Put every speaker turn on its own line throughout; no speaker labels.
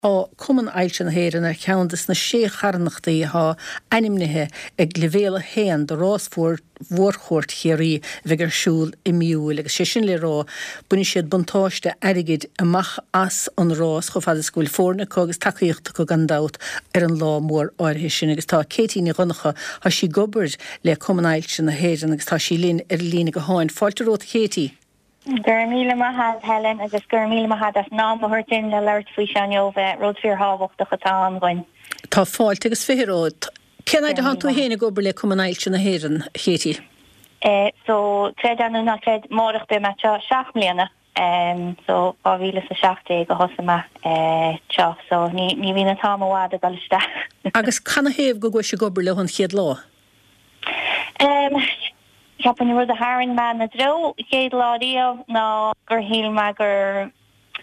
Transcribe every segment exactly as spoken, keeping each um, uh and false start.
á cuman ailse na héireann ar cheantas na sé charnachtaí há animnithe ag levéle héan do rásfuór mhórchóirt chéirí bheith ar siúl i miúil agus sé sin le rá buine siad buntáiste airigid amach as an rás go fad scoil fórna agus takeíocht go gandát ar an lá mór áirthe sin agus tá Katie ní runnacha ha sí gobert le cuman ailse na héireann agus tá sí lín ar lína go háin fáilte rót Katie.
Gur míle mahad Helen agus gur míle mahad as ná mohirtin le leirt fao seanjove rud fir háhacht a chatá an ghain.
Tá fáilte agus féród. Cenaid a hanú héna gobar le cuman ailse na héireann Katie?
Uh, so tre anú na tre mórach be me seach mbliana. Um, so á bhíle sa seachtaí go hosama uh, teo, so ní, ní bhína tám amhád a galiste.
Agus canna héamh go go se gobar le hon chiad lá?
Um, Ceapan rud a haran man na dro chéad láíomh ná gur híl me gur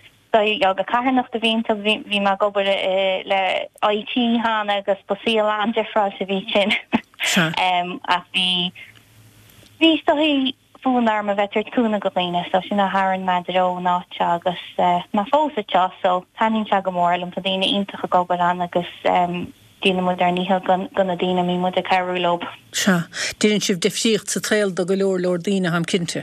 go carnach a vín bhí me gobar le I T hána agus posíal an defráil sa bhí sin. um, ach bhí bhí stohí fúnar a bheitirt cúna go líine, so sin a haran me dro náte agus uh, má fósa teo, so tanin se go mór lom tá dtíine iontacha gobar an agus um, dína mu ar níthe gona dína mí mu a ceirú lob.
Se, díann sibh defsíocht sa tréal do go leor leor dína ham cinnte?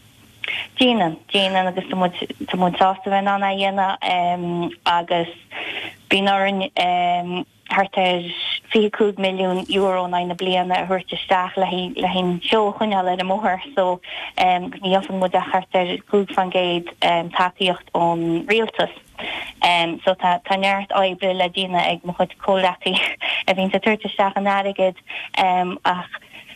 Díana, díana agus tá mu tásta bheith anna dhéana um, agus bín áran um, hartar fiúcúd milliún euro na na bliana a thuirteisteach le le hín seo chuine le a móthir, so um, ní ofan mu a hartar cúd fan géad um, takeíocht ón rialtas. Um, so tá neart aibre le dína ag mo chud cólaí a bhín sa tuirteisteach an airigid um, ach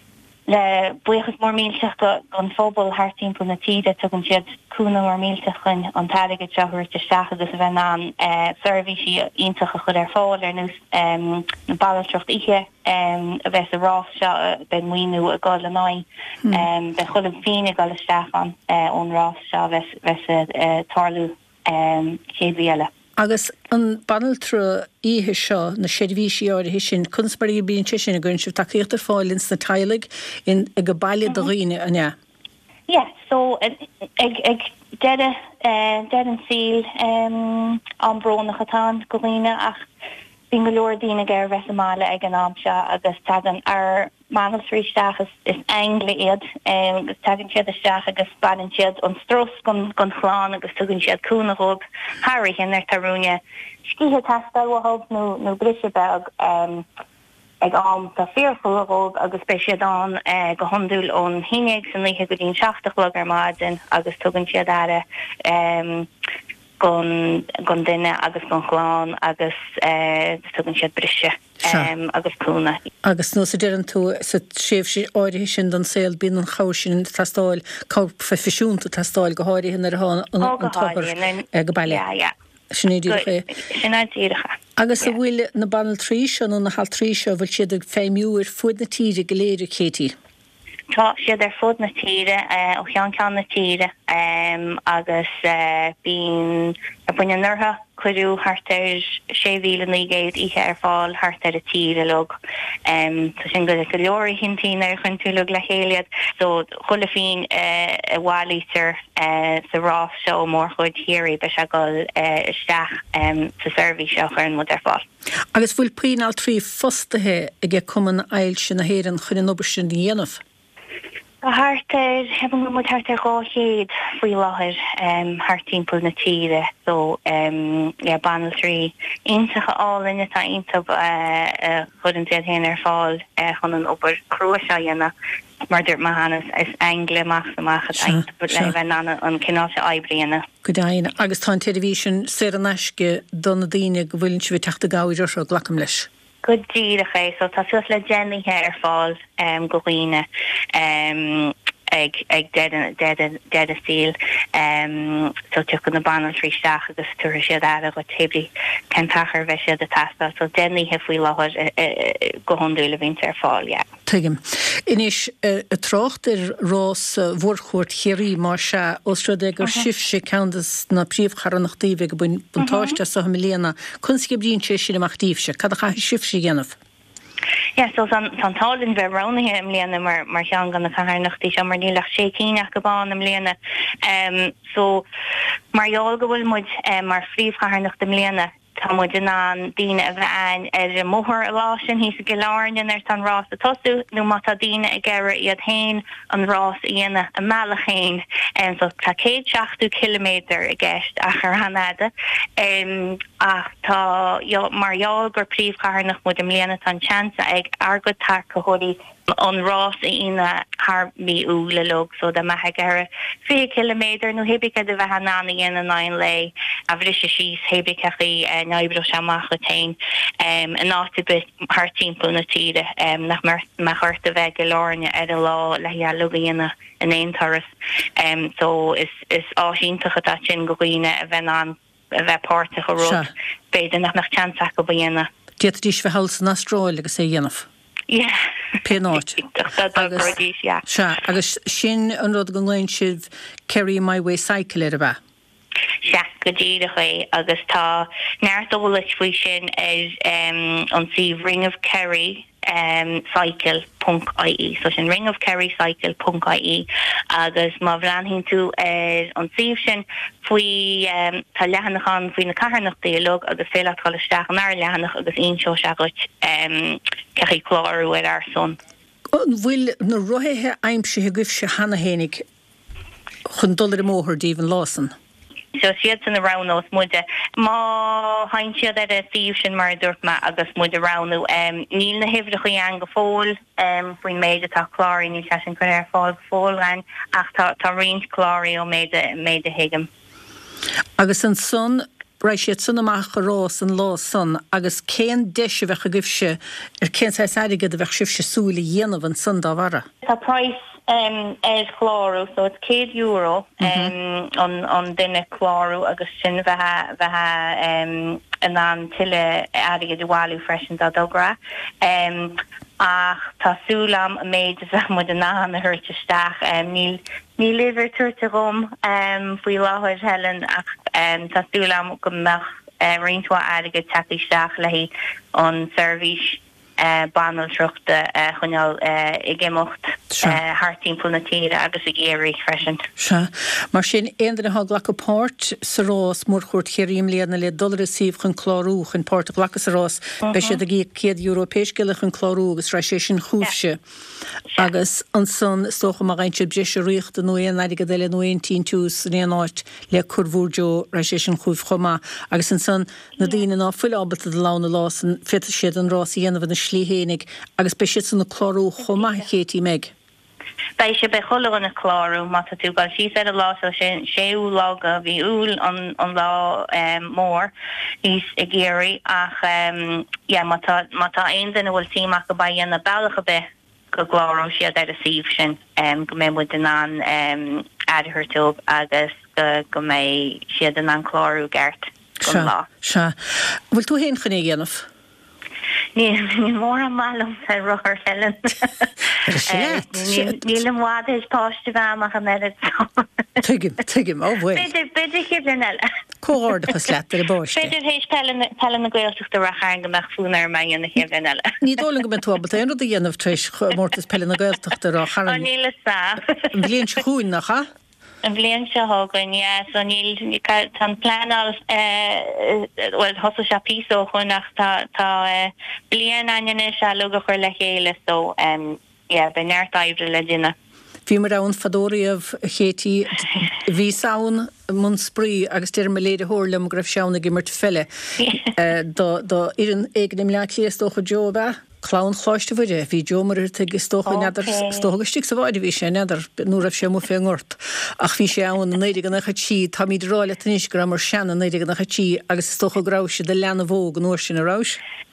le buchas mór mílteach go an fóbal hartín pu na tíide tugann siad cúna mór mílteach chun an tairigid se thuirteisteach agus a bheith an uh, servicí iontacha chud ar fáil ar nús um, na ballantrocht ihe um, a bheits a rás se ben muoinú a gáil le náid hmm. um, be chulah fine gáil isteach an uh, ón rás se bheits a uh, tarlú um, chéad bhéile.
Agus an banaltra ihe seo na sédvíisi áirithe sin cunsparí bíon sin a gurn sibh takeíocht ar fáilinn na tailig in ag go bailile do riine ane.
Yeah, so ag ag dead dead an síl um, an brona chatán go riine ach bín go leor dína gur bheitmáile ag an am se agus tagan ar manalsríisteach is, is angla iad agus um, tagan siad isteach agus banan siad an stros gon gon chláán agus tugann siad cúnaróg Harry hin ar tarúne scíthe tastalhab nó nó brise beg um, ag am tá fearfulróg agus be siad an uh, go honúil ón hinig san líthe go dín seachtach le ar maidin agus tugann siad ara um, gon gon duine agus gon chláán agus uh, tugann siad brise um, agus cúna.
Agus nó sa dean tú sa séf sé áirithe sin don saoil bíon an chair sin tastáil cá fe fisiúnta tastáil go háirithe ar an an tábhar go bailile. Sinnéidirché.
Sinnéidircha.
Agus a bhfuil na banal trí seo nó na hal trí seo bhfuil siad ag féimiúir fuid na tíre go léidir Katie.
Tá siad ar fud na tíre ó chean cean na tíre um, agus uh, bín a buine nurtha chuú hartar sé bhíle nígéid ihe ar fáil hartar a tíre log. Um, tá sin go go leorí hintín ar chun tú le chéiliad, so chula fin uh, a bhálítar uh, sa rás seo mór chud hiirí be se go uh, isteach um, sa service seo chun mu ar fáil.
Agus bhfuil puinál trí fostathe ag ag cuman ailse na héireann chun an obair sin dhéanamh.
A hartar hefn go mu hartar gáchéad faoi láthir um, hartín pul na tíre, so um, yeah, banal trí intacha álinne tá intab uh, uh, chud an tiad héin ar fáil uh, chun an obair Croatia dhéanana mar dúirt mahanas is Anglia más amach a intab le bheith anna an cináte aibrianna.
Go daine, agus tá televísin sé an eisce donna daine go bhfuiln si bh teachta gáidir seo glacham leis.
Good deal, okay. So that's just le Jenny hair fall, um, goine, um, egg, egg dead and dead and dead steel. Um, so took on the banner three stack of the story she had a got tably can packer vesha the tasta. So Jenny if we love it, go on do living to fall, yeah.
Tuigim. Inis a trocht er rás vorchort chéirí mar se osrad gur sifse candas na príomh charannachtaí go bun buntáiste sa miliana kunske brín sé sin amachtífse. Cad a sifse gennaf?
Ja, so san talin bheith ránathe am léana mar mar tean gan na charannachtaí se mar nílach sé cíineach go bán am léana. Um, so marall go bhfuil muid um, mar phríomh charannachta am léana tá mu den an díine a bheith ein ar a móthir a lásin hís a goláin ar tan rás a tosú nó má tá díine a gceire iad hain an rás íana a meachchéin um, so tá céad seachtú kilometer a gceist a chu hanada um, ach tá marall gur príomhcharnach mu am léana tan chansa ag argad tar cohóí an rás ina haar mi ú le log so da maithe gar fi kilometer no hebike de bheit nána in an ein lei a bhrí se síos hebikeí nebro seach tein an áti bit haar timppla na tíide nach mar me chuirta bheith go láne ar a lá le hi lugéine in éontarras so is is áíntacha dat sin goine a bheit an a bheith páirrta go ru beidir nach nach chansa go bhéine.
Diet dís bheit hals na Austrráil agus sé dhéanamh.
Yeah.
Pénáit. Se agus sin an rud go gáin sibh Carry My Way cycle ar a bheith.
Se go ddíide chu agus tá neirtóla faoi sin is um, an si Ring of Kerry um, cycle punk I E so sin Ring of Kerry cycle punk I E agus má bhrean hin tú is an sih sin faoi um, tá lehanachan faoi na carnach dialog agus féile choisteach an air lehanach agus inseo seagat um, cechi chláú ar ar son.
Bhfuil na rothaithe aimsithe goibh se hana hénig chun dullar móthir díomhan lásan.
So siad san arános muide má hain siad ar a tíh sin mar dúirt me agus muide ránú um, níl na hifrichaí an go fóil um, faoin méide tá chláirí ní te sin chun ar fáil fóil an ach tá tá riint chláirí ó méide méide hiigem.
Agus an son Reis siad sun amach go rás an lá son agus céan deise bheith a gibse ar cén sa aige a bheith sibse súla dhéanamh an sun dá bhara.
Tá price um, er chláru, so it's céad euro um, on on dinne chláru agus sin bheitha bheitha um, an an tiile aige dúáú freisin a dogra. Um, ach tásúlam a méid a mu an ná na hurteisteach um, níl ní liver tuirte gom um, faoi láthir helen ach um, tásúlam go meach uh, rintá aige tatisteach lei an service Uh, banal truchta uh, chuneal uh, i gimocht uh, hartín puna tíre agus i géirí freisin.
Se. Mar sin éidir a hag lecha páirt sa rás mór chuirt chéiríim léana le dullar síomh chun chlárú chun páirt a lecha sa rás be sé a gé céad Européis giile chun chlárú agus ra sé sin chúfse. Agus an son stocha mar gaint sib déise riocht a nuan aige déile nuan tí tús réanáit le curvúrjo ra sé sin chúf chomá agus an son na dtíine ná fuil ábata de lána lásan fita siad an rás íanamh na slíhénig agus be si san na chlárú chomá chétí meg.
Bei se be cholle an a chláú mat tú gal sí sé a lá sin séú lága hí úl an an lá um, mór ís i géirí ach um, yeah, mata mata ein den bhfuil tíach go ba na bailcha be go gláró siad ar a síh sin um, go mé mu den an um, adhirtób agus go go mé siad an an chlárú gert go lá.
Se. Bhfuil tú héin chuné dhéanamh?
Ní mór an málam sa rochar helen. Níl am bhád is páiste bheamach an eile.
Tuigim, tuigim, ó bhfuil.
Beidir beidir chéan eile.
Cóárdachas leat ar a báiste.
Beidir hééis pelan na gailteachta rachar go meach fún ar mai an na chéan eile.
Ní dóla go mentábal éon rud a dhéanamh treéis mórtas pelan na gailteachta rachar.
An níle sa.
Bhíonn se chuún nach ha?
An bblion se hágan, yeah, so níl tan planal well hosa se píso chunach tá tá blian aine se luga chuir le chéile so um, yeah, be neirtaibre le dinne.
Bhí mar ann fadóíamh chétí bhí saon mun sprí agus tíir me léide thóirlam go raibh seánna gimmart felle. Dá iran éagnim le cléastócha joba. Clán chláiste bhuiide, bhí Jomar ag stócha neidir stógastíigh sa bhaide bhí sé neidir nuair raibh sé mú fé ngort. Ach bhí sé ann néidir gan nacha tí, tá míad ráile taníos gra mar seanna néidir gan nacha tí agus stócha gráise de leanna bhóg an uair sin a rás?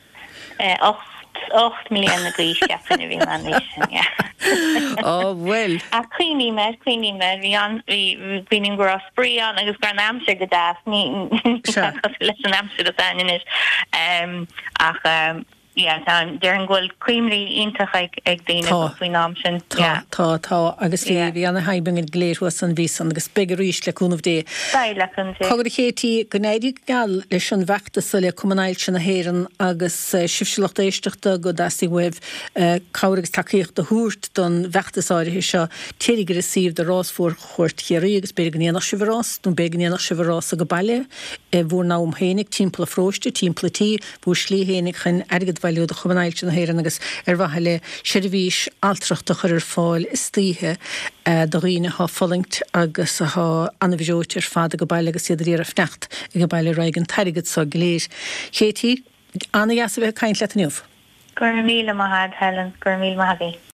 ocht milliún na grí ceapan a bhí man sin, yeah.
Oh, well.
A cuioine me, cuioine me, bhí an bhíon gur sprí an agus gur an amsir go dáas, ní leis an amsir a dain is. Ach yeah, they're an ghfuil cuimrí ítach ag ag daine faoin am sin.
Tá tá tá agus bhí bhí anna haibing an gléirhas an bhís an agus begur ríis le cúnmh dé. Cogur chétí go néidir gal leis an bheachtas le cumanáil sin na héireann agus sibhsilacht éisteachta go dasí webh cabhar agus takeíocht a thuairt don bheachtasáirithe seo téirigir síomh de rásfuór chuirt chéirí agus beir gnéanach sibhrás, dún beir gnéanach sibhrás a go bailile bhór ná um hénig timppla fróiste, timppla tí, bhór slí hénig chun agad bhailú de chumanáil sin na héireann agus ar bhaithe le seirbhís altrachta chuir fáil is títhe do riine há follingt agus há anna bhjóirtir fád go bailile agus idir ar a fnecht i go bailile raig an tairigad sa gléir. Chétí, anna gas a bheith caiint le aniuh.
Gur míle mahad Helen, gur míle mahagaí.